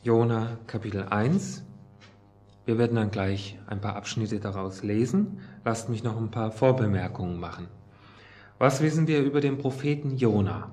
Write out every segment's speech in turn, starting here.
Jona Kapitel 1. Wir werden dann gleich ein paar Abschnitte daraus lesen. Lasst mich noch ein paar Vorbemerkungen machen. Was wissen wir über den Propheten Jona?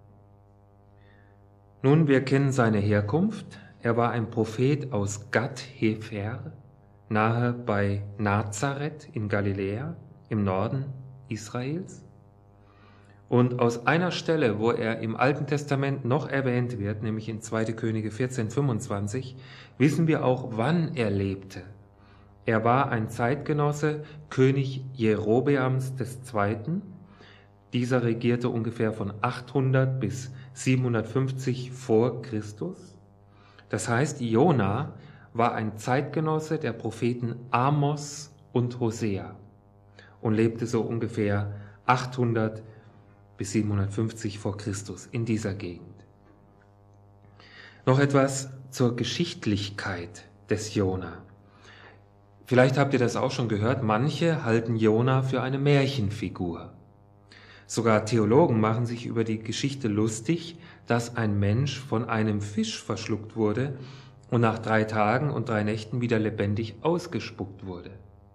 Nun, wir kennen seine Herkunft. Er war ein Prophet aus Gat-Hefer, nahe bei Nazareth in Galiläa, im Norden Israels. Und aus einer Stelle, wo er im Alten Testament noch erwähnt wird, nämlich in 2. Könige 14,25, wissen wir auch, wann er lebte. Er war ein Zeitgenosse König Jerobeams II. Dieser regierte ungefähr von 800 bis 750 vor Christus. Das heißt, Jona war ein Zeitgenosse der Propheten Amos und Hosea und lebte so ungefähr 800 bis 750 vor Christus in dieser Gegend. Noch etwas zur Geschichtlichkeit des Jona. Vielleicht habt ihr das auch schon gehört, manche halten Jona für eine Märchenfigur. Sogar Theologen machen sich über die Geschichte lustig, dass ein Mensch von einem Fisch verschluckt wurde und nach 3 Tagen und 3 Nächten wieder lebendig ausgespuckt wurde.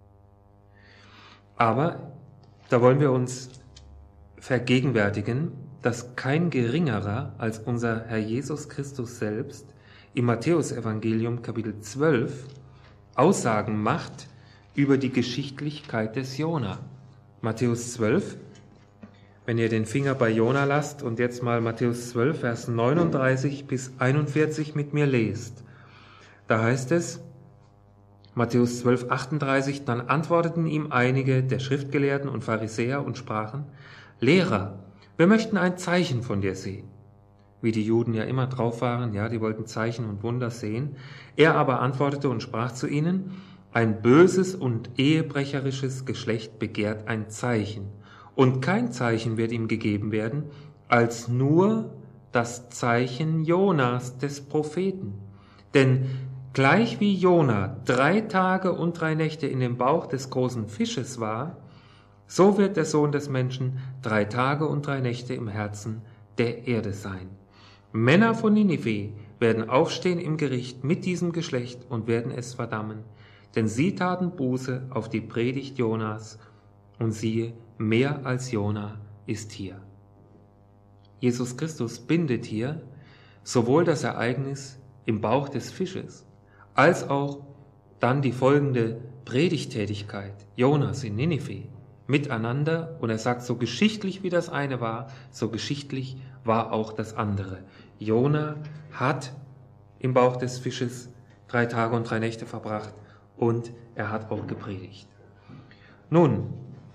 Aber da wollen wir uns vergegenwärtigen, dass kein Geringerer als unser Herr Jesus Christus selbst im Matthäusevangelium Kapitel 12 Aussagen macht über die Geschichtlichkeit des Jona. Matthäus 12, wenn ihr den Finger bei Jona lasst und jetzt mal Matthäus 12, Vers 39 bis 41 mit mir lest. Da heißt es, Matthäus 12, 38, dann antworteten ihm einige der Schriftgelehrten und Pharisäer und sprachen, Lehrer, wir möchten ein Zeichen von dir sehen. Wie die Juden ja immer drauf waren, ja, die wollten Zeichen und Wunder sehen. Er aber antwortete und sprach zu ihnen, ein böses und ehebrecherisches Geschlecht begehrt ein Zeichen. Und kein Zeichen wird ihm gegeben werden, als nur das Zeichen Jonas des Propheten. Denn gleich wie Jona 3 Tage und 3 Nächte in dem Bauch des großen Fisches war, so wird der Sohn des Menschen 3 Tage und 3 Nächte im Herzen der Erde sein. Männer von Ninive werden aufstehen im Gericht mit diesem Geschlecht und werden es verdammen, denn sie taten Buße auf die Predigt Jonas und siehe, mehr als Jona ist hier. Jesus Christus bindet hier sowohl das Ereignis im Bauch des Fisches, als auch dann die folgende Predigttätigkeit Jonas in Ninive miteinander, und er sagt, so geschichtlich wie das eine war, so geschichtlich war auch das andere. Jona hat im Bauch des Fisches 3 Tage und 3 Nächte verbracht und er hat auch gepredigt. Nun,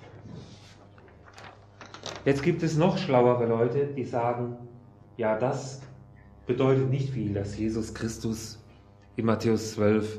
jetzt gibt es noch schlauere Leute, die sagen, ja, das bedeutet nicht viel, dass Jesus Christus in Matthäus 12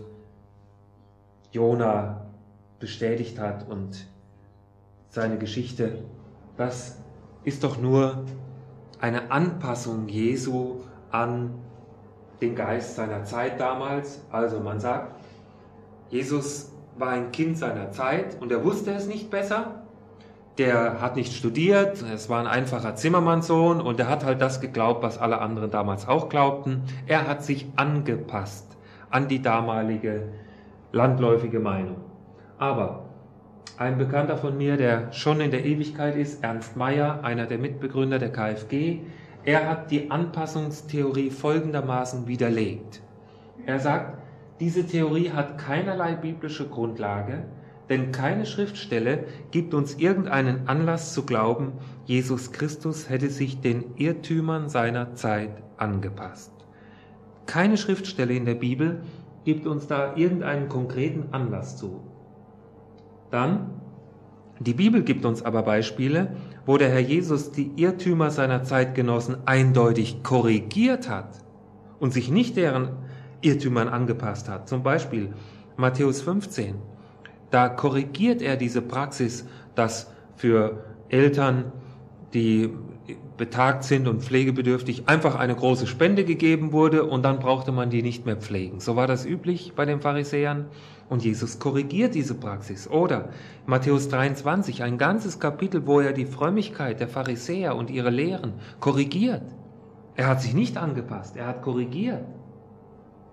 Jona bestätigt hat und seine Geschichte, das ist doch nur eine Anpassung Jesu an den Geist seiner Zeit damals. Also man sagt, Jesus war ein Kind seiner Zeit und er wusste es nicht besser. Der hat nicht studiert, es war ein einfacher Zimmermannssohn und er hat halt das geglaubt, was alle anderen damals auch glaubten. Er hat sich angepasst an die damalige landläufige Meinung. Aber ein Bekannter von mir, der schon in der Ewigkeit ist, Ernst Mayr, einer der Mitbegründer der KfG, er hat die Anpassungstheorie folgendermaßen widerlegt. Er sagt, diese Theorie hat keinerlei biblische Grundlage, denn keine Schriftstelle gibt uns irgendeinen Anlass zu glauben, Jesus Christus hätte sich den Irrtümern seiner Zeit angepasst. Keine Schriftstelle in der Bibel gibt uns da irgendeinen konkreten Anlass zu. Dann, die Bibel gibt uns aber Beispiele, wo der Herr Jesus die Irrtümer seiner Zeitgenossen eindeutig korrigiert hat und sich nicht deren Irrtümern angepasst hat. Zum Beispiel Matthäus 15. Da korrigiert er diese Praxis, dass für Eltern, die betagt sind und pflegebedürftig, einfach eine große Spende gegeben wurde und dann brauchte man die nicht mehr pflegen. So war das üblich bei den Pharisäern und Jesus korrigiert diese Praxis. Oder Matthäus 23, ein ganzes Kapitel, wo er die Frömmigkeit der Pharisäer und ihre Lehren korrigiert. Er hat sich nicht angepasst, er hat korrigiert.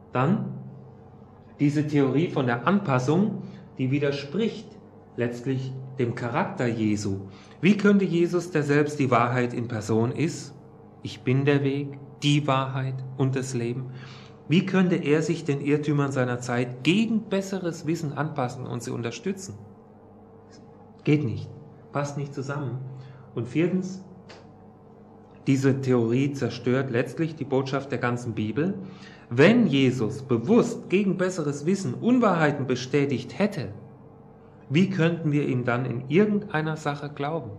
Dann diese Theorie von der Anpassung, die widerspricht letztlich dem Charakter Jesu. Wie könnte Jesus, der selbst die Wahrheit in Person ist, ich bin der Weg, die Wahrheit und das Leben, wie könnte er sich den Irrtümern seiner Zeit gegen besseres Wissen anpassen und sie unterstützen? Geht nicht, passt nicht zusammen. Und viertens, diese Theorie zerstört letztlich die Botschaft der ganzen Bibel. Wenn Jesus bewusst gegen besseres Wissen Unwahrheiten bestätigt hätte, wie könnten wir ihm dann in irgendeiner Sache glauben?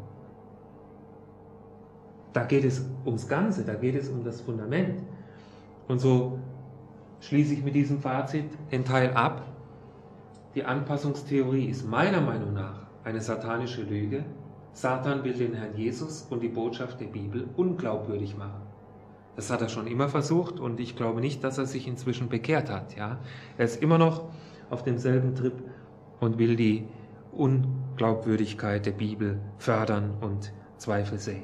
Da geht es ums Ganze, da geht es um das Fundament. Und so schließe ich mit diesem Fazit den Teil ab. Die Anpassungstheorie ist meiner Meinung nach eine satanische Lüge. Satan will den Herrn Jesus und die Botschaft der Bibel unglaubwürdig machen. Das hat er schon immer versucht und ich glaube nicht, dass er sich inzwischen bekehrt hat. Ja? Er ist immer noch auf demselben Trip und will die Unglaubwürdigkeit der Bibel fördern und Zweifel säen.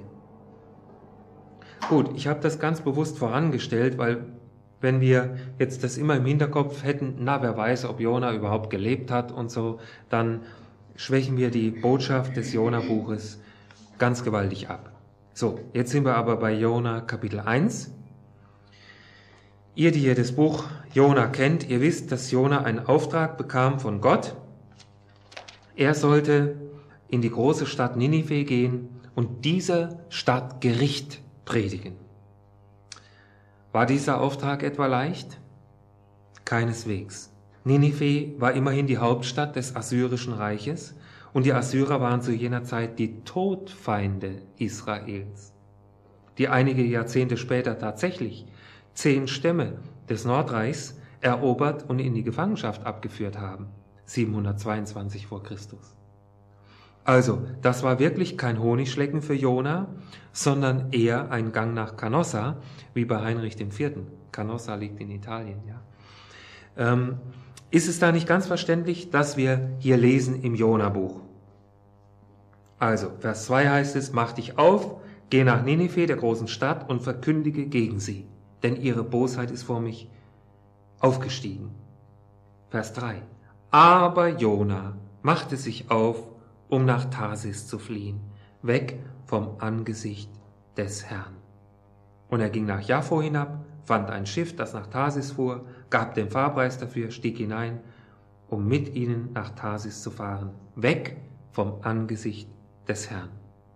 Gut, ich habe das ganz bewusst vorangestellt, weil wenn wir jetzt das immer im Hinterkopf hätten, na, wer weiß, ob Jona überhaupt gelebt hat und so, dann schwächen wir die Botschaft des Jona-Buches ganz gewaltig ab. So, jetzt sind wir aber bei Jona Kapitel 1. Ihr, die das Buch Jona kennt, ihr wisst, dass Jona einen Auftrag bekam von Gott. Er sollte in die große Stadt Ninive gehen und dieser Stadt Gericht predigen. War dieser Auftrag etwa leicht? Keineswegs. Ninive war immerhin die Hauptstadt des Assyrischen Reiches und die Assyrer waren zu jener Zeit die Todfeinde Israels, die einige Jahrzehnte später tatsächlich 10 Stämme des Nordreichs erobert und in die Gefangenschaft abgeführt haben, 722 vor Christus. Also, das war wirklich kein Honigschlecken für Jona, sondern eher ein Gang nach Canossa, wie bei Heinrich IV. Canossa liegt in Italien, ja. Ist es da nicht ganz verständlich, dass wir hier lesen im Jona-Buch? Also, Vers 2 heißt es, mach dich auf, geh nach Ninive, der großen Stadt, und verkündige gegen sie, denn ihre Bosheit ist vor mich aufgestiegen. Vers 3, aber Jona machte sich auf, um nach Tarsis zu fliehen, weg vom Angesicht des Herrn. Und er ging nach Jaffo hinab, fand ein Schiff, das nach Tarsis fuhr, gab den Fahrpreis dafür, stieg hinein, um mit ihnen nach Tarsis zu fahren, weg vom Angesicht des Herrn.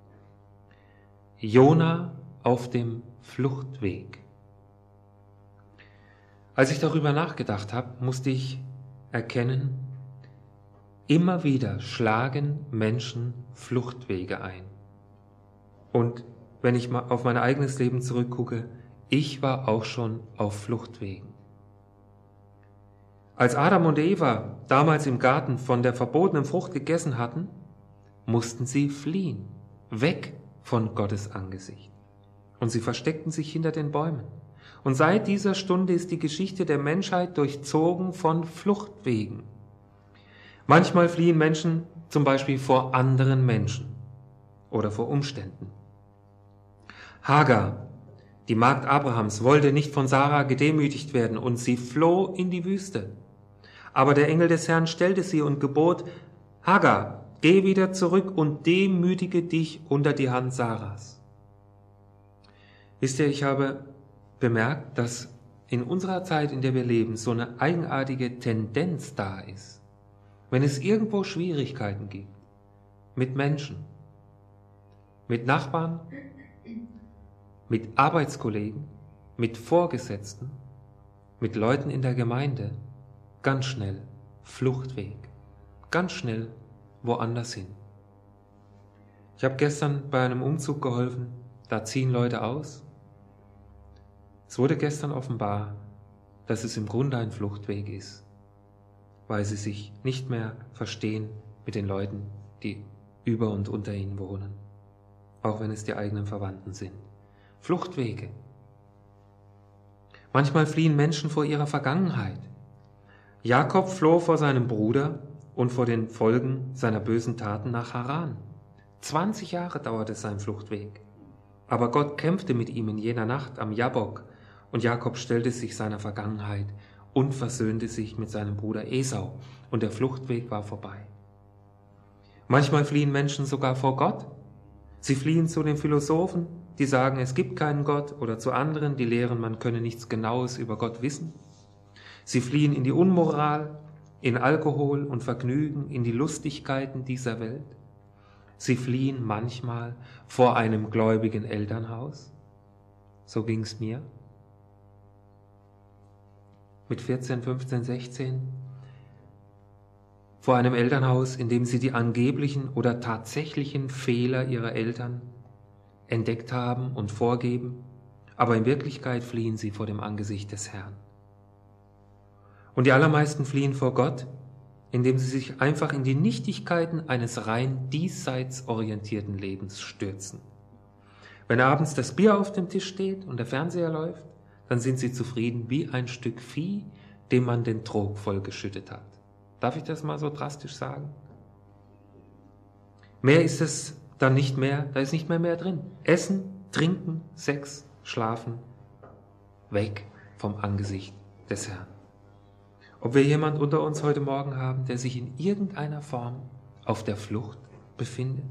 Jona auf dem Fluchtweg. Als ich darüber nachgedacht habe, musste ich erkennen, immer wieder schlagen Menschen Fluchtwege ein. Und wenn ich mal auf mein eigenes Leben zurückgucke, ich war auch schon auf Fluchtwegen. Als Adam und Eva damals im Garten von der verbotenen Frucht gegessen hatten, mussten sie fliehen, weg von Gottes Angesicht. Und sie versteckten sich hinter den Bäumen. Und seit dieser Stunde ist die Geschichte der Menschheit durchzogen von Fluchtwegen. Manchmal fliehen Menschen zum Beispiel vor anderen Menschen oder vor Umständen. Hagar, die Magd Abrahams, wollte nicht von Sarah gedemütigt werden und sie floh in die Wüste. Aber der Engel des Herrn stellte sie und gebot, Hagar, geh wieder zurück und demütige dich unter die Hand Sarahs. Wisst ihr, ich habe bemerkt, dass in unserer Zeit, in der wir leben, so eine eigenartige Tendenz da ist. Wenn es irgendwo Schwierigkeiten gibt, mit Menschen, mit Nachbarn, mit Arbeitskollegen, mit Vorgesetzten, mit Leuten in der Gemeinde, ganz schnell Fluchtweg, ganz schnell woanders hin. Ich habe gestern bei einem Umzug geholfen, da ziehen Leute aus. Es wurde gestern offenbar, dass es im Grunde ein Fluchtweg ist, weil sie sich nicht mehr verstehen mit den Leuten, die über und unter ihnen wohnen, auch wenn es die eigenen Verwandten sind. Fluchtwege. Manchmal fliehen Menschen vor ihrer Vergangenheit. Jakob floh vor seinem Bruder und vor den Folgen seiner bösen Taten nach Haran. 20 Jahre dauerte sein Fluchtweg. Aber Gott kämpfte mit ihm in jener Nacht am Jabbok und Jakob stellte sich seiner Vergangenheit und versöhnte sich mit seinem Bruder Esau und der Fluchtweg war vorbei. Manchmal fliehen Menschen sogar vor Gott. Sie fliehen zu den Philosophen, die sagen, es gibt keinen Gott, oder zu anderen, die lehren, man könne nichts Genaues über Gott wissen. Sie fliehen in die Unmoral, in Alkohol und Vergnügen, in die Lustigkeiten dieser Welt. Sie fliehen manchmal vor einem gläubigen Elternhaus. So ging es mir. Mit 14, 15, 16. Vor einem Elternhaus, in dem sie die angeblichen oder tatsächlichen Fehler ihrer Eltern entdeckt haben und vorgeben, aber in Wirklichkeit fliehen sie vor dem Angesicht des Herrn. Und die allermeisten fliehen vor Gott, indem sie sich einfach in die Nichtigkeiten eines rein diesseits orientierten Lebens stürzen. Wenn abends das Bier auf dem Tisch steht und der Fernseher läuft, dann sind sie zufrieden wie ein Stück Vieh, dem man den Trog vollgeschüttet hat. Darf ich das mal so drastisch sagen? Mehr ist es dann nicht mehr, da ist nicht mehr drin. Essen, trinken, Sex, schlafen, weg vom Angesicht des Herrn. Ob wir jemand unter uns heute Morgen haben, der sich in irgendeiner Form auf der Flucht befindet?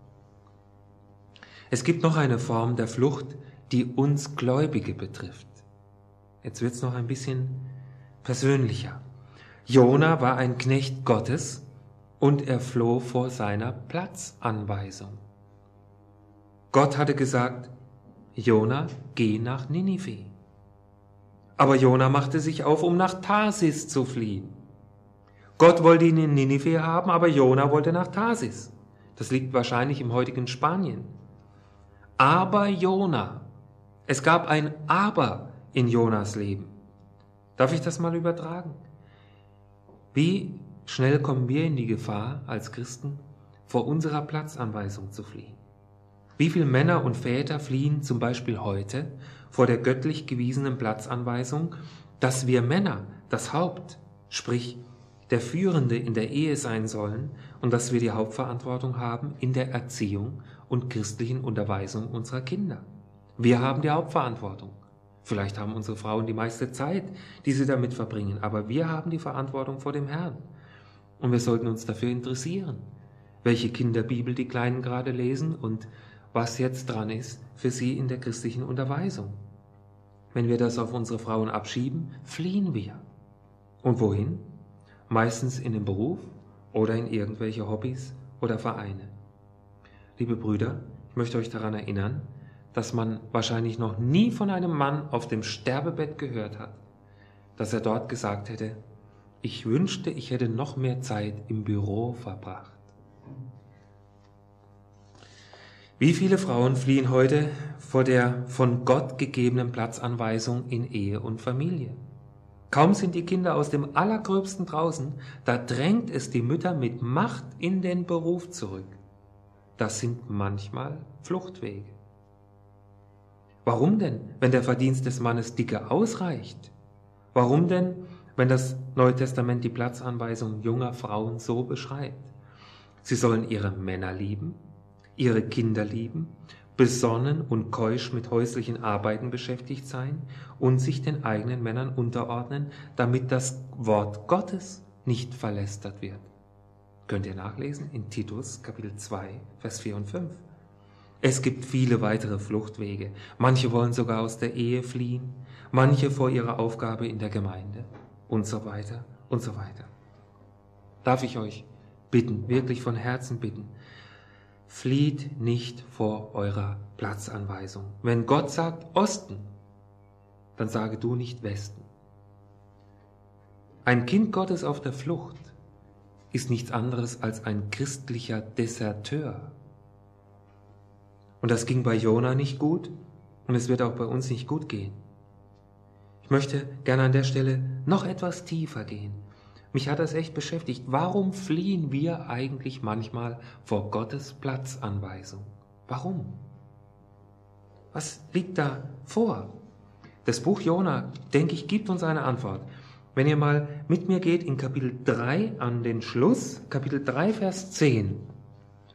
Es gibt noch eine Form der Flucht, die uns Gläubige betrifft. Jetzt wird es noch ein bisschen persönlicher. Jona war ein Knecht Gottes und er floh vor seiner Platzanweisung. Gott hatte gesagt, Jona, geh nach Ninive. Aber Jona machte sich auf, um nach Tarsis zu fliehen. Gott wollte ihn in Ninive haben, aber Jona wollte nach Tarsis. Das liegt wahrscheinlich im heutigen Spanien. Aber Jona, es gab ein Aber in Jonas Leben. Darf ich das mal übertragen? Wie schnell kommen wir in die Gefahr, als Christen vor unserer Platzanweisung zu fliehen? Wie viele Männer und Väter fliehen zum Beispiel heute vor der göttlich gewiesenen Platzanweisung, dass wir Männer das Haupt, sprich der Führende in der Ehe sein sollen und dass wir die Hauptverantwortung haben in der Erziehung und christlichen Unterweisung unserer Kinder. Wir haben die Hauptverantwortung. Vielleicht haben unsere Frauen die meiste Zeit, die sie damit verbringen, aber wir haben die Verantwortung vor dem Herrn. Und wir sollten uns dafür interessieren, welche Kinderbibel die Kleinen gerade lesen und was jetzt dran ist für sie in der christlichen Unterweisung. Wenn wir das auf unsere Frauen abschieben, fliehen wir. Und wohin? Meistens in den Beruf oder in irgendwelche Hobbys oder Vereine. Liebe Brüder, ich möchte euch daran erinnern, dass man wahrscheinlich noch nie von einem Mann auf dem Sterbebett gehört hat, dass er dort gesagt hätte, ich wünschte, ich hätte noch mehr Zeit im Büro verbracht. Wie viele Frauen fliehen heute vor der von Gott gegebenen Platzanweisung in Ehe und Familie? Kaum sind die Kinder aus dem Allergröbsten draußen, da drängt es die Mütter mit Macht in den Beruf zurück. Das sind manchmal Fluchtwege. Warum denn, wenn der Verdienst des Mannes dicke ausreicht? Warum denn, wenn das Neue Testament die Platzanweisung junger Frauen so beschreibt? Sie sollen ihre Männer lieben, ihre Kinder lieben, besonnen und keusch mit häuslichen Arbeiten beschäftigt sein und sich den eigenen Männern unterordnen, damit das Wort Gottes nicht verlästert wird. Könnt ihr nachlesen in Titus Kapitel 2, Vers 4 und 5. Es gibt viele weitere Fluchtwege. Manche wollen sogar aus der Ehe fliehen, manche vor ihrer Aufgabe in der Gemeinde und so weiter und so weiter. Darf ich euch bitten, wirklich von Herzen bitten, flieht nicht vor eurer Platzanweisung. Wenn Gott sagt Osten, dann sage du nicht Westen. Ein Kind Gottes auf der Flucht ist nichts anderes als ein christlicher Deserteur. Und das ging bei Jona nicht gut und es wird auch bei uns nicht gut gehen. Ich möchte gerne an der Stelle noch etwas tiefer gehen. Mich hat das echt beschäftigt. Warum fliehen wir eigentlich manchmal vor Gottes Platzanweisung? Warum? Was liegt da vor? Das Buch Jona, denke ich, gibt uns eine Antwort. Wenn ihr mal mit mir geht in Kapitel 3 an den Schluss, Kapitel 3, Vers 10.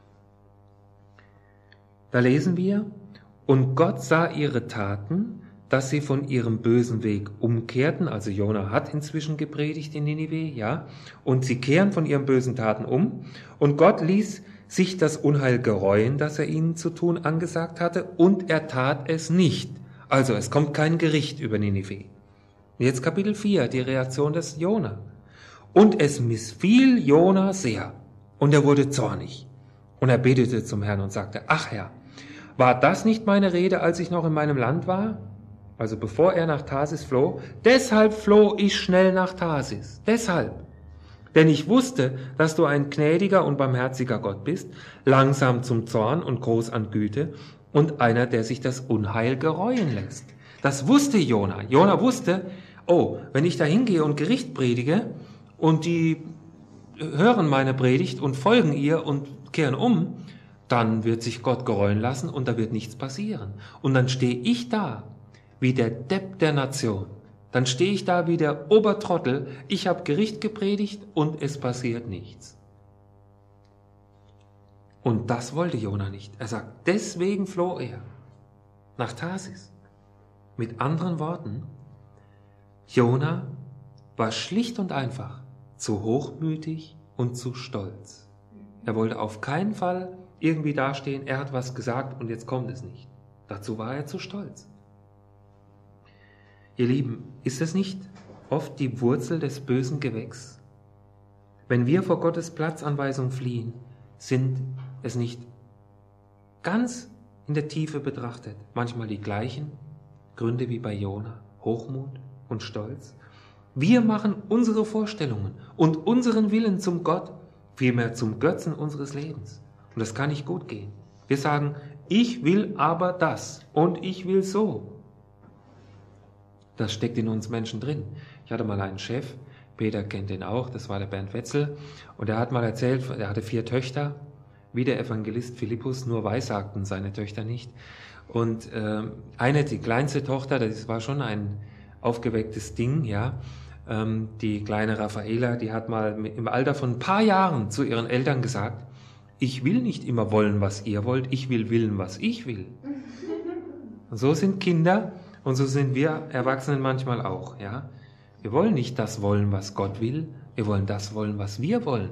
Da lesen wir, und Gott sah ihre Taten, dass sie von ihrem bösen Weg umkehrten. Also Jona hat inzwischen gepredigt in Ninive, ja. Und sie kehren von ihren bösen Taten um. Und Gott ließ sich das Unheil gereuen, das er ihnen zu tun angesagt hatte. Und er tat es nicht. Also es kommt kein Gericht über Ninive. Jetzt Kapitel 4, die Reaktion des Jona. Und es missfiel Jona sehr. Und er wurde zornig. Und er betete zum Herrn und sagte, ach Herr, war das nicht meine Rede, als ich noch in meinem Land war? Also bevor er nach Tarsis floh. Deshalb floh ich schnell nach Tarsis. Deshalb. Denn ich wusste, dass du ein gnädiger und barmherziger Gott bist, langsam zum Zorn und groß an Güte und einer, der sich das Unheil gereuen lässt. Das wusste Jona. Jona wusste, oh, wenn ich da hingehe und Gericht predige und die hören meine Predigt und folgen ihr und kehren um, dann wird sich Gott gereuen lassen und da wird nichts passieren. Und dann stehe ich da wie der Depp der Nation. Dann stehe ich da wie der Obertrottel. Ich habe Gericht gepredigt und es passiert nichts. Und das wollte Jona nicht. Er sagt, deswegen floh er nach Tarsis. Mit anderen Worten, Jona war schlicht und einfach zu hochmütig und zu stolz. Er wollte auf keinen Fall irgendwie dastehen, er hat was gesagt und jetzt kommt es nicht. Dazu war er zu stolz. Ihr Lieben, ist es nicht oft die Wurzel des bösen Gewächs? Wenn wir vor Gottes Platzanweisung fliehen, sind es nicht ganz in der Tiefe betrachtet manchmal die gleichen Gründe wie bei Jona, Hochmut und Stolz? Wir machen unsere Vorstellungen und unseren Willen zum Gott, vielmehr zum Götzen unseres Lebens. Und das kann nicht gut gehen. Wir sagen, ich will aber das und ich will so. Das steckt in uns Menschen drin. Ich hatte mal einen Chef, Peter kennt den auch, das war der Bernd Wetzel, und er hat mal erzählt, er hatte 4 Töchter, wie der Evangelist Philippus, nur weissagten seine Töchter nicht. Und die kleinste Tochter, das war schon ein aufgewecktes Ding, ja, die kleine Raffaela, die hat mal im Alter von ein paar Jahren zu ihren Eltern gesagt, ich will nicht immer wollen, was ihr wollt, ich will willen, was ich will. Und so sind Kinder und so sind wir Erwachsenen manchmal auch, ja. Wir wollen nicht das wollen, was Gott will, wir wollen das wollen, was wir wollen.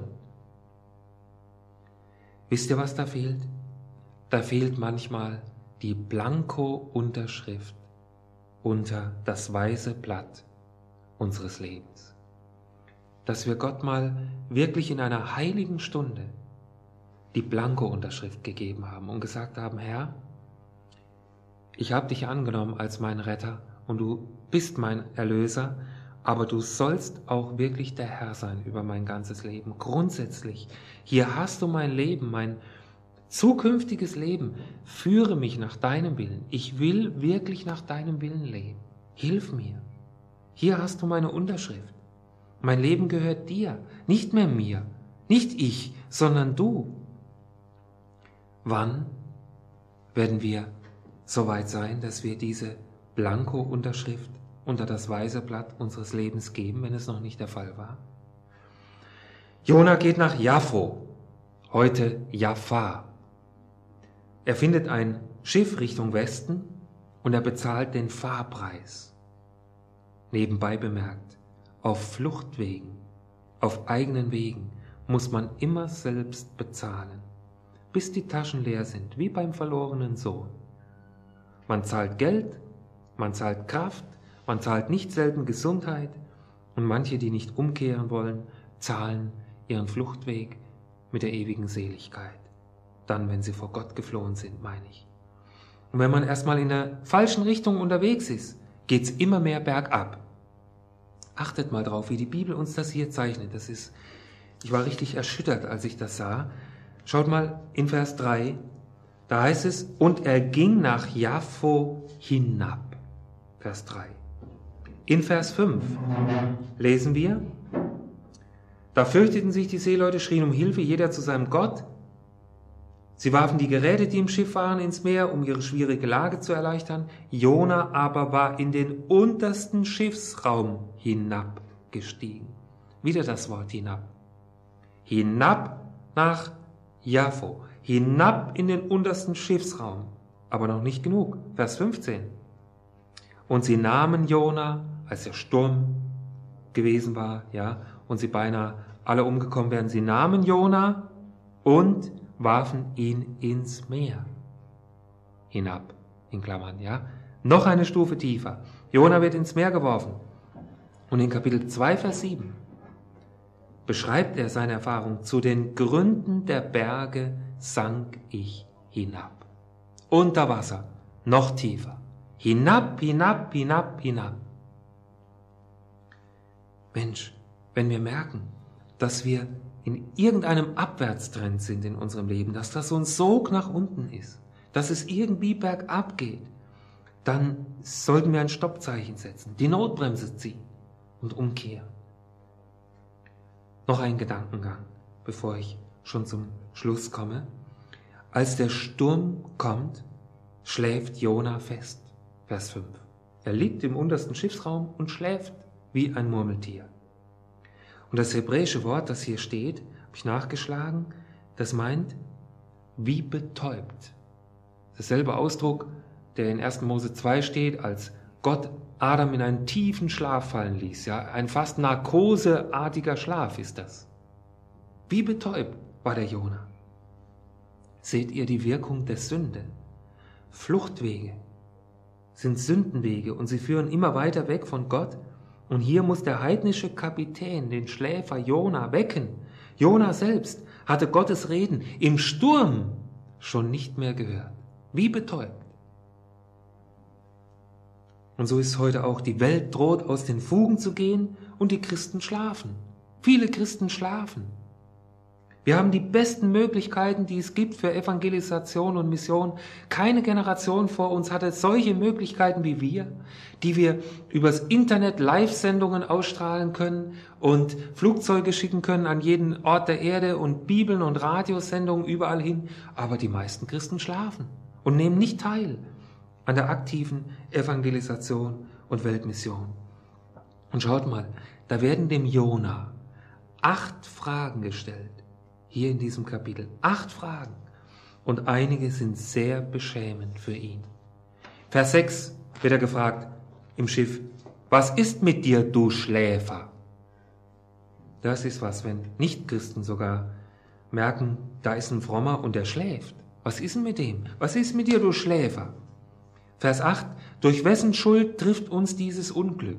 Wisst ihr, was da fehlt? Da fehlt manchmal die Blanko-Unterschrift unter das weiße Blatt unseres Lebens. Dass wir Gott mal wirklich in einer heiligen Stunde die Blanko-Unterschrift gegeben haben und gesagt haben, Herr, ich habe dich angenommen als mein Retter und du bist mein Erlöser, aber du sollst auch wirklich der Herr sein über mein ganzes Leben. Grundsätzlich, hier hast du mein Leben, mein zukünftiges Leben. Führe mich nach deinem Willen. Ich will wirklich nach deinem Willen leben. Hilf mir. Hier hast du meine Unterschrift. Mein Leben gehört dir, nicht mehr mir, nicht ich, sondern du. Wann werden wir so weit sein, dass wir diese Blanko-Unterschrift unter das weiße Blatt unseres Lebens geben, wenn es noch nicht der Fall war? Jona geht nach Jaffo, heute Jaffa. Er findet ein Schiff Richtung Westen und er bezahlt den Fahrpreis. Nebenbei bemerkt, auf Fluchtwegen, auf eigenen Wegen muss man immer selbst bezahlen, bis die Taschen leer sind, wie beim verlorenen Sohn. Man zahlt Geld, man zahlt Kraft, man zahlt nicht selten Gesundheit und manche, die nicht umkehren wollen, zahlen ihren Fluchtweg mit der ewigen Seligkeit. Dann, wenn sie vor Gott geflohen sind, meine ich. Und wenn man erstmal in der falschen Richtung unterwegs ist, geht's immer mehr bergab. Achtet mal drauf, wie die Bibel uns das hier zeichnet. Ich war richtig erschüttert, als ich das sah. Schaut mal in Vers 3, da heißt es, und er ging nach Jaffo hinab. Vers 3. In Vers 5 lesen wir, da fürchteten sich die Seeleute, schrien um Hilfe, jeder zu seinem Gott. Sie warfen die Geräte, die im Schiff waren, ins Meer, um ihre schwierige Lage zu erleichtern. Jona aber war in den untersten Schiffsraum hinabgestiegen. Wieder das Wort hinab. Hinab nach Jaffo. Hinab in den untersten Schiffsraum. Aber noch nicht genug. Vers 15. Und sie nahmen Jona, als der Sturm gewesen war, ja, und sie beinahe alle umgekommen wären, sie nahmen Jona und warfen ihn ins Meer hinab, in Klammern, ja. Noch eine Stufe tiefer. Jona wird ins Meer geworfen. Und in Kapitel 2, Vers 7 beschreibt er seine Erfahrung. Zu den Gründen der Berge sank ich hinab. Unter Wasser, noch tiefer. Hinab, hinab, hinab, hinab. Mensch, wenn wir merken, dass wir in irgendeinem Abwärtstrend sind in unserem Leben, dass das so ein Sog nach unten ist, dass es irgendwie bergab geht, dann sollten wir ein Stoppzeichen setzen, die Notbremse ziehen und umkehren. Noch ein Gedankengang, bevor ich schon zum Schluss komme. Als der Sturm kommt, schläft Jona fest. Vers 5. Er liegt im untersten Schiffsraum und schläft wie ein Murmeltier. Und das hebräische Wort, das hier steht, habe ich nachgeschlagen, das meint wie betäubt. Dasselbe Ausdruck, der in 1. Mose 2 steht, als Gott Adam in einen tiefen Schlaf fallen ließ. Ja, ein fast narkoseartiger Schlaf ist das. Wie betäubt war der Jona. Seht ihr die Wirkung der Sünde? Fluchtwege sind Sündenwege und sie führen immer weiter weg von Gott. Und hier muss der heidnische Kapitän den Schläfer Jona wecken. Jona selbst hatte Gottes Reden im Sturm schon nicht mehr gehört. Wie betäubt. Und so ist heute auch, die Welt droht aus den Fugen zu gehen und die Christen schlafen. Viele Christen schlafen. Wir haben die besten Möglichkeiten, die es gibt für Evangelisation und Mission. Keine Generation vor uns hatte solche Möglichkeiten wie wir, die wir übers Internet Live-Sendungen ausstrahlen können und Flugzeuge schicken können an jeden Ort der Erde und Bibeln und Radiosendungen überall hin. Aber die meisten Christen schlafen und nehmen nicht teil an der aktiven Evangelisation und Weltmission. Und schaut mal, da werden dem Jona 8 Fragen gestellt. Hier in diesem Kapitel. 8 Fragen. Und einige sind sehr beschämend für ihn. Vers 6 wird er gefragt im Schiff, was ist mit dir, du Schläfer? Das ist was, wenn Nichtchristen sogar merken, da ist ein Frommer und der schläft. Was ist denn mit dem? Was ist mit dir, du Schläfer? Vers 8, durch wessen Schuld trifft uns dieses Unglück?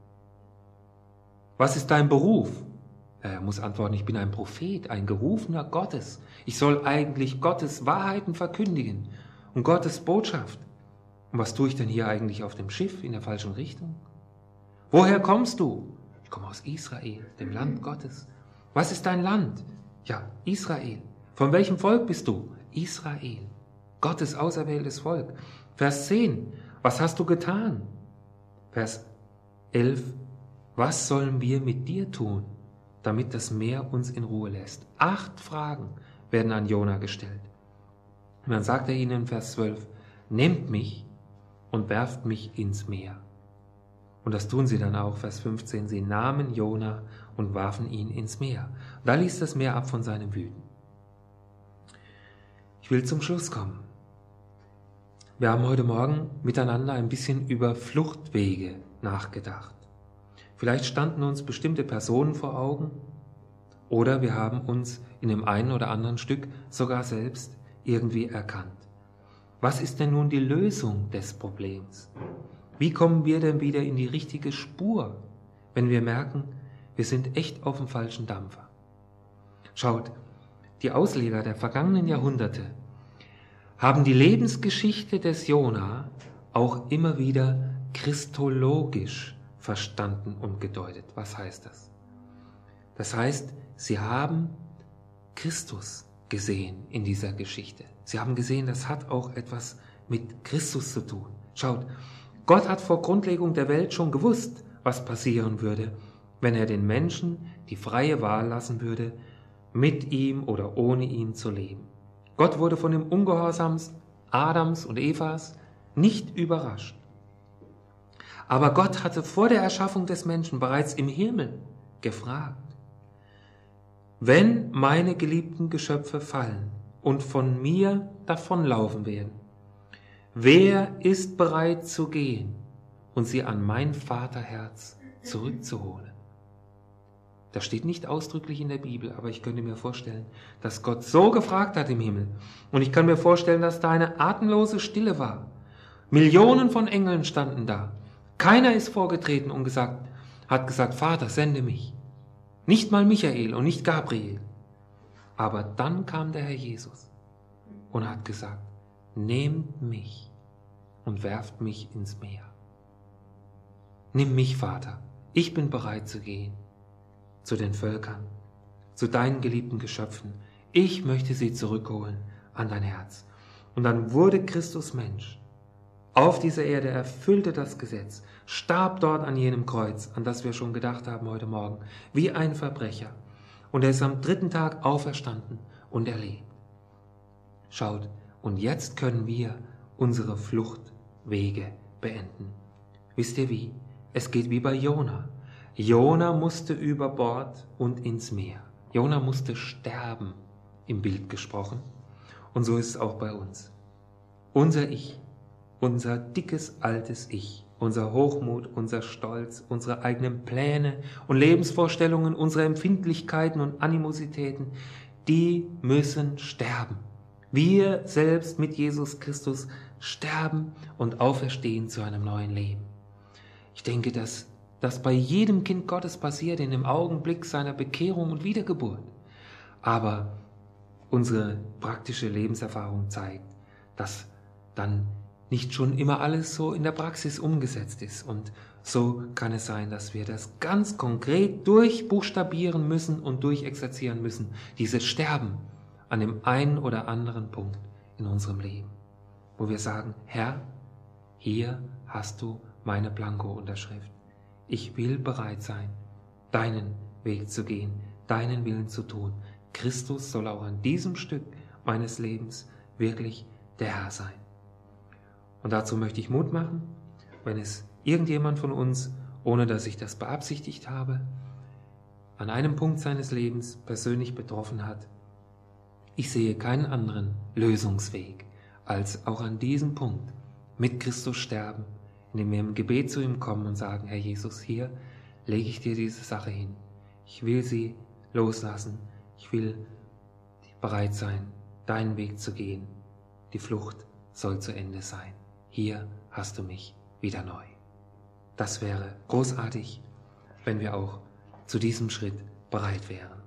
Was ist dein Beruf? Er muss antworten, ich bin ein Prophet, ein Gerufener Gottes. Ich soll eigentlich Gottes Wahrheiten verkündigen und Gottes Botschaft. Und was tue ich denn hier eigentlich auf dem Schiff in der falschen Richtung? Woher kommst du? Ich komme aus Israel, dem Land Gottes. Was ist dein Land? Ja, Israel. Von welchem Volk bist du? Israel. Gottes auserwähltes Volk. Vers 10. Was hast du getan? Vers 11. Was sollen wir mit dir tun, damit das Meer uns in Ruhe lässt? 8 Fragen werden an Jona gestellt. Und dann sagt er ihnen in Vers 12, nehmt mich und werft mich ins Meer. Und das tun sie dann auch, Vers 15, sie nahmen Jona und warfen ihn ins Meer. Und da ließ das Meer ab von seinem Wüten. Ich will zum Schluss kommen. Wir haben heute Morgen miteinander ein bisschen über Fluchtwege nachgedacht. Vielleicht standen uns bestimmte Personen vor Augen oder wir haben uns in dem einen oder anderen Stück sogar selbst irgendwie erkannt. Was ist denn nun die Lösung des Problems? Wie kommen wir denn wieder in die richtige Spur, wenn wir merken, wir sind echt auf dem falschen Dampfer? Schaut, die Ausleger der vergangenen Jahrhunderte haben die Lebensgeschichte des Jona auch immer wieder christologisch verstanden und gedeutet. Was heißt das? Das heißt, sie haben Christus gesehen in dieser Geschichte. Sie haben gesehen, das hat auch etwas mit Christus zu tun. Schaut, Gott hat vor Grundlegung der Welt schon gewusst, was passieren würde, wenn er den Menschen die freie Wahl lassen würde, mit ihm oder ohne ihn zu leben. Gott wurde von dem Ungehorsam Adams und Evas nicht überrascht. Aber Gott hatte vor der Erschaffung des Menschen bereits im Himmel gefragt, wenn meine geliebten Geschöpfe fallen und von mir davonlaufen werden, wer ist bereit zu gehen und sie an mein Vaterherz zurückzuholen. Das steht nicht ausdrücklich in der Bibel, aber ich könnte mir vorstellen, dass Gott so gefragt hat im Himmel. Und ich kann mir vorstellen, dass da eine atemlose Stille war. Millionen von Engeln standen da. Keiner ist vorgetreten und hat gesagt, Vater, sende mich. Nicht mal Michael und nicht Gabriel. Aber dann kam der Herr Jesus und hat gesagt, nehmt mich und werft mich ins Meer. Nimm mich, Vater, ich bin bereit zu gehen zu den Völkern, zu deinen geliebten Geschöpfen. Ich möchte sie zurückholen an dein Herz. Und dann wurde Christus Mensch. Auf dieser Erde erfüllte das Gesetz, starb dort an jenem Kreuz, an das wir schon gedacht haben heute Morgen, wie ein Verbrecher. Und er ist am 3. Tag auferstanden und er lebt. Schaut, und jetzt können wir unsere Fluchtwege beenden. Wisst ihr wie? Es geht wie bei Jona. Jona musste über Bord und ins Meer. Jona musste sterben, im Bild gesprochen. Und so ist es auch bei uns. Unser Ich, unser dickes, altes Ich, unser Hochmut, unser Stolz, unsere eigenen Pläne und Lebensvorstellungen, unsere Empfindlichkeiten und Animositäten, die müssen sterben. Wir selbst mit Jesus Christus sterben und auferstehen zu einem neuen Leben. Ich denke, dass das bei jedem Kind Gottes passiert in dem Augenblick seiner Bekehrung und Wiedergeburt. Aber unsere praktische Lebenserfahrung zeigt, dass dann nicht schon immer alles so in der Praxis umgesetzt ist. Und so kann es sein, dass wir das ganz konkret durchbuchstabieren müssen und durchexerzieren müssen. Dieses Sterben an dem einen oder anderen Punkt in unserem Leben, wo wir sagen, Herr, hier hast du meine Blanko-Unterschrift. Ich will bereit sein, deinen Weg zu gehen, deinen Willen zu tun. Christus soll auch an diesem Stück meines Lebens wirklich der Herr sein. Und dazu möchte ich Mut machen, wenn es irgendjemand von uns, ohne dass ich das beabsichtigt habe, an einem Punkt seines Lebens persönlich betroffen hat. Ich sehe keinen anderen Lösungsweg, als auch an diesem Punkt mit Christus sterben, indem wir im Gebet zu ihm kommen und sagen, Herr Jesus, hier lege ich dir diese Sache hin. Ich will sie loslassen. Ich will bereit sein, deinen Weg zu gehen. Die Flucht soll zu Ende sein. Hier hast du mich wieder neu. Das wäre großartig, wenn wir auch zu diesem Schritt bereit wären.